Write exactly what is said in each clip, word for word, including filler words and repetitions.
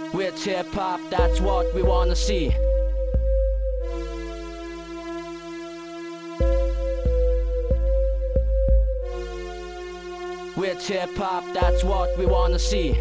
With hip-hop, that's what we wanna see. With hip-hop, that's what we wanna see.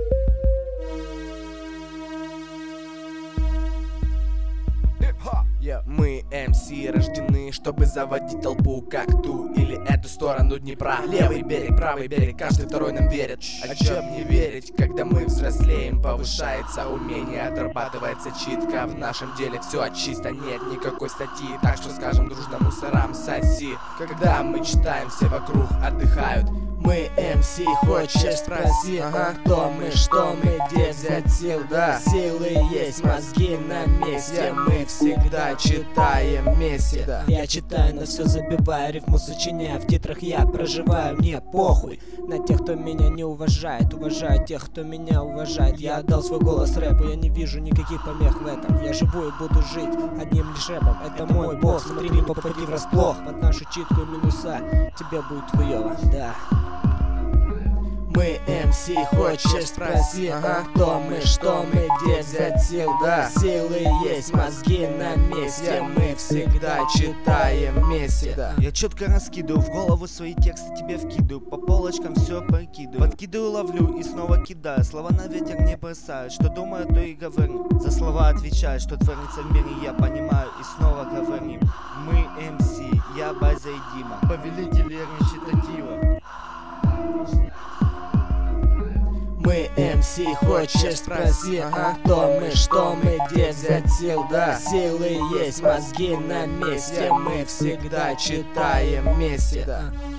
Yeah. Мы эм си рождены, чтобы заводить толпу, как ту или эту сторону Днепра. Левый берег, правый берег, каждый второй нам верит. А чем не верить, когда мы взрослеем? Повышается умение, отрабатывается читка. В нашем деле все чисто, нет никакой статьи. Так что скажем дружно мусорам соси. Когда мы читаем, все вокруг отдыхают. Мы эм си, хочешь спроси, ага, кто мы, что мы, где взять сил, да. Силы есть, мозги на месте, мы всегда читаем вместе, да. Я читаю, на все забиваю, рифму сочиняю, в титрах я проживаю, мне похуй на тех, кто меня не уважает, уважаю тех, кто меня уважает. Я отдал свой голос рэпу, я не вижу никаких помех в этом. Я живу и буду жить одним лишь рэпом, это, это мой босс. Смотри, не попади врасплох под нашу читку и минуса, тебе будет хуёво, да. Мы эм си, хочешь спроси, ага, кто мы, что мы, где взять сил, да. Силы есть, мозги на месте, мы всегда читаем вместе, да. Я четко раскидываю в голову свои тексты, тебе вкидываю, по полочкам все прокидываю. Подкидываю, ловлю и снова кидаю, слова на ветер не бросаю, что думаю, то и говорю. За слова отвечаю, что творится в мире, я понимаю и снова говорим. Мы эм си, я Базя и Дима, повелители речитатива. Мы эм си, хочешь спроси, ага, кто мы, что мы, где взять сил, да. Силы есть, мозги на месте, мы всегда читаем вместе, да.